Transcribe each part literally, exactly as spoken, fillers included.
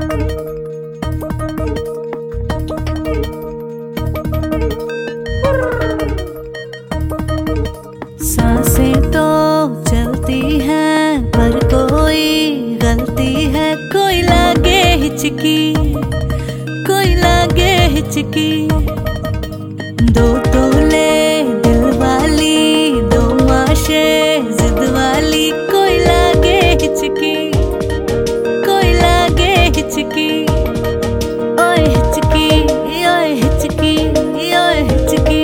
सांसें तो चलती हैं पर कोई गलती है, कोई लागे हिचकी, कोई लागे हिचकी। दो तोले दिल वाली, दो माशे जिद वाली, कोई लागे हिचकी, कोई लागे हिचकी। ओए हिचकी, ओए हिचकी, ओए हिचकी।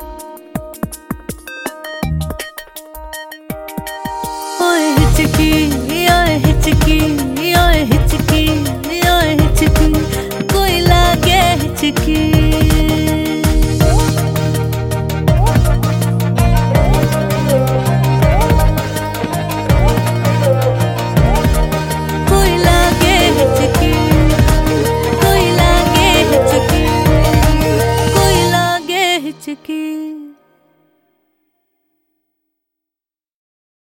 ओए हिचकी।